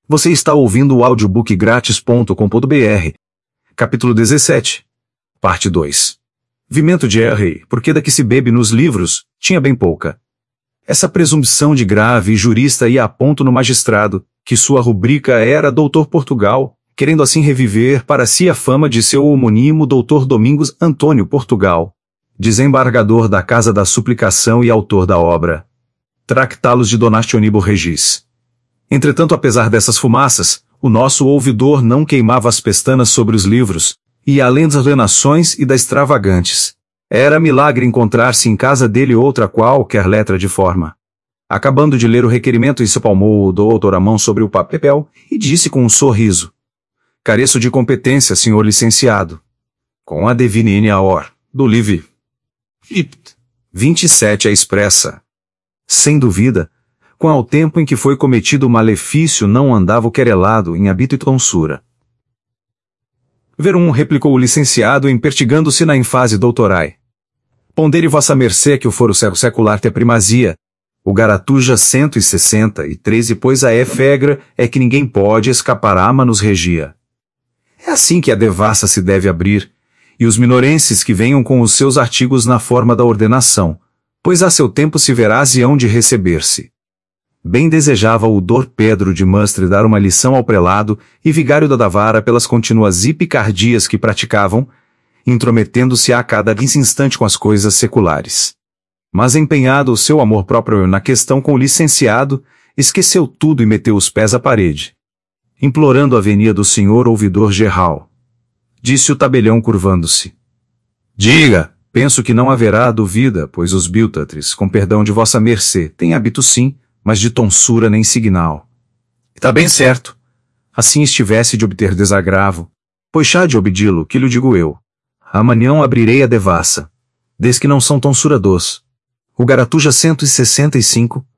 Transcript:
Você está ouvindo o audiobookgratis.com.br. Capítulo 17. Parte 2. Vimento de R. Porque da que se bebe nos livros, tinha bem pouca. Essa presunção de grave e jurista ia a ponto no magistrado, que sua rubrica era Doutor Portugal, querendo assim reviver para si a fama de seu homônimo Doutor Domingos Antônio Portugal, desembargador da Casa da Suplicação e autor da obra Tractalos de Donationibus Regis. Entretanto, apesar dessas fumaças, o nosso ouvidor não queimava as pestanas sobre os livros, e além das ordenações e das extravagantes. Era milagre encontrar-se em casa dele outra qualquer letra de forma. Acabando de ler o requerimento, espalmou o doutor a mão sobre o papel e disse com um sorriso: "Careço de competência, senhor licenciado. Com a devine a or, do livre. 27 a expressa. Sem dúvida, com ao tempo em que foi cometido o malefício não andava o querelado em hábito e tonsura." "Verum", replicou o licenciado, empertigando-se na ênfase doutorai. "Pondere vossa mercê que o foro secular te primazia. O garatuja 163 e pois a fegra é que ninguém pode escapar a manus regia. É assim que a devassa se deve abrir, e os minorenses que venham com os seus artigos na forma da ordenação, pois a seu tempo se verás e hão de receber-se." Bem desejava o Dr. Pedro de Mestre dar uma lição ao prelado e vigário da vara pelas contínuas picardias que praticavam, intrometendo-se a cada instante com as coisas seculares. Mas empenhado o seu amor próprio na questão com o licenciado, esqueceu tudo e meteu os pés à parede. Implorando a venia do senhor ouvidor geral. Disse o tabelião curvando-se: "Diga, penso que não haverá dúvida, pois os biltatres, com perdão de vossa mercê, têm hábito sim, mas de tonsura nem signal. Está bem certo. Assim estivesse de obter desagravo, pois chá de obedi-lo, que lhe digo eu. Amanhã abrirei a devassa. Desde que não são tonsura dos. O garatuja 165,